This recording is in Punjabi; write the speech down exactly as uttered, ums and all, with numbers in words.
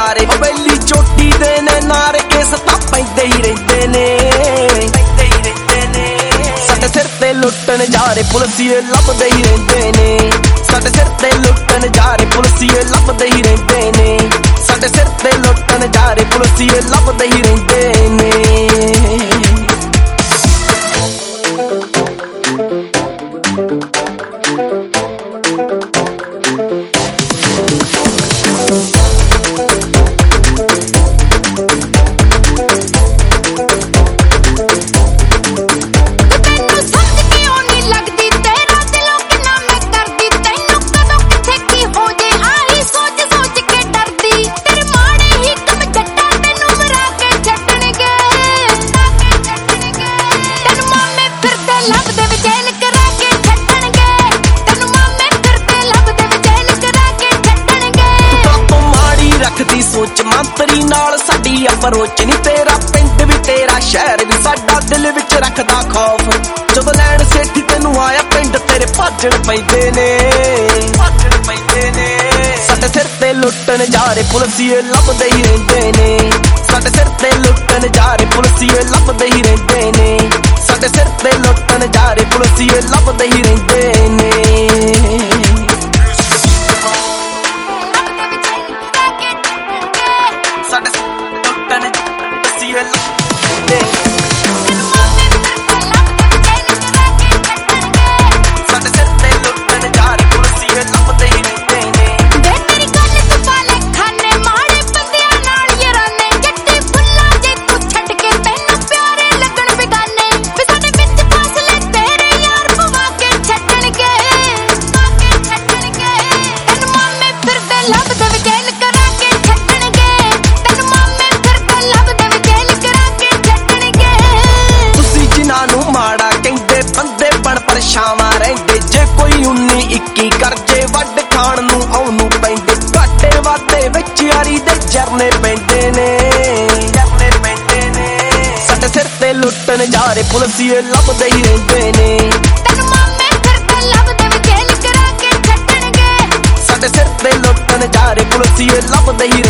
ਨਜ਼ਾਰੇ ਹਵੇਲੀ ਚੋਟੀ ਦੇ ਨੇ ਨਾਰੇ ਕੇਸ ਤਾਂ ਪੈਂਦੇ ਹੀ ਰਹਿੰਦੇ ਨੇ ਸਾਡੇ ਸਿਰ ਤੇ ਲੁੱਟਣ ਜਾ ਰਹੇ ਪੁਲਸੀਏ ਲੱਭਦੇ ਹੀ ਰਹਿੰਦੇ ਨੇ ਸਾਡੇ ਸਿਰ ਤੇ ਲੁੱਟਣ ਜਾ ਰਹੇ ਪੁਲਸੀਏ ਲੱਭਦੇ ਹੀ ਰਹਿੰਦੇ ਨੇ ਸਾਡੇ ਸਿਰ ਤੇ ਲੁੱਟਣ ਜਾ ਰਹੇ ਪੁਲਸੀਏ ਲੱਭਦੇ ਹੀ ਰਹਿੰਦੇ ਨੇ ਸੋਚ ਮੰਤਰੀ ਨਾਲ ਸਾਡੀ ਅਪਰੋਚ ਨੀ ਤੇਰਾ ਪਿੰਡ ਵੀ ਤੇਰਾ ਸ਼ਹਿਰ ਵੀ ਸਾਡਾ ਦਿਲ ਵਿੱਚ ਰੱਖਦਾ ਖੌਫ ਜਦੋਂ ਲੈਣ ਸੇਠੀ ਤੈਨੂੰ ਆਇਆ ਪਿੰਡ ਤੇਰੇ ਭੱਜਣ ਪੈਂਦੇ ਨੇ ਭੱਜਣ ਪੈਂਦੇ ਨੇ ਸਾਡੇ ਸਿਰ ਤੇ ਲੁੱਟਣ ਜਾ ਰਹੇ ਪੁਲਸੀਏ ਲੱਭਦੇ ਹੀ ਰਹਿੰਦੇ ਨੇ ਸਾਡੇ ਸਿਰ ਤੇ ਲੁੱਟਣ ਜਾ ਰਹੇ ਪੁਲਸੀਏ ਲੱਭਦੇ ਹੀ ਰਹਿੰਦੇ ਨੇ ਸਾਡੇ ਸਿਰ ਤੇ ਲੁੱਟਣ ਜਾ ਰਹੇ ਪੁਲਸੀਏ ਲੱਭਦੇ ਹੀ ਰਹਿੰਦੇ ਨੇ ਸਾਡੇ ਲੁੱਟਣ ਪੁਲਸੀਏ ਲੱਭਦੇ ਸਾਡੇ ਸਿਰ ਤੇ ਲੁੱਟਣ ਜਾ ਰਹੇ ਪੁਲਸੀਏ ਲੱਭਦੇ ਹੀ ਰਹਿੰਦੇ ਨੇ ਵੇ ਤੇਰੀ ਗੱਲ ਤੂੰ ਪਾਲੇ ਖਾਨੇ ਮਾੜੇ ਬੰਦਿਆਂ ਨਾਲ ਯਾਰਾਨੇ ਜੱਟੀ ਫੁੱਲਾਂ ਜੇ ਤੂੰ ਛੱਡ ਕੇ ਤੈਨੂੰ ਪਿਆਰੇ ਲੱਗਣ ਬਿਗਾਨੇ ਵੇ ਸਾਡੇ ਵਿੱਚ ਫਾਸਲੇ ਤੇਰੇ ਯਾਰ ਪਵਾ ਕੇ ਛੱਡਣਗੇ ਪਵਾ ਕੇ ਛੱਡਣਗੇ ਤੈਨੂੰ ਮਾਮੇ ਫਿਰਦੇ ਲੱਭਦੇ ਵੇ ਜੇਲ ਕਰਾ ਕੇ ਛੱਡਣਗੇ ਤੈਨੂੰ ਮਾਮੇ ਫਿਰਦੇ ਲੱਭਦੇ ਵੇ ਜੇਲ ਕਰਾ ਕੇ ਛੱਡਣਗੇ ਤੁਸੀਂ ਜਿਨ੍ਹਾਂ ਨੂੰ ਮਾੜਾ ਕਹਿੰਦੇ ਬੰਦੇ ਬਣ ਪਰਛਾਵਾਂ ਰਹਿੰਦੇ ਜੇ ਕੋਈ ਉੱਨੀ ਇੱਕੀ ਕਰਜੇ ਵੱਢ ਖਾਣ ਨੂੰ ਆਉਨੂੰ ਪੈਂਦੇ ਘਾਟੇ ਵਾਧੇ ਵਿੱਚ ਯਾਰੀ ਦੇ ਚਰਨੇ ਪੈਂਦੇ ਨੇ ਚਰਨੇ ਪੈਂਦੇ ਨੇ ਸਾਡੇ ਸਿਰ ਤੇ ਲੁੱਟਣ ਜਾ ਰਹੇ ਪੁਲਸੀਏ ਲੱਭਦੇ ਹੀ ਰਹਿੰਦੇ ਨੇ ਤੈਨੂੰ ਮਾਮੇ ਫਿਰਦੇ ਲੱਭਦੇ ਵੇ ਜੇਲ ਕਰਾ ਕੇ ਛੱਡਣਗੇ ਸਾਡੇ ਸਿਰ ਤੇ ਲੁੱਟਣ ਜਾ ਰਹੇ ਪੁਲਸੀਏ ਲੱਭਦੇ ਹੀ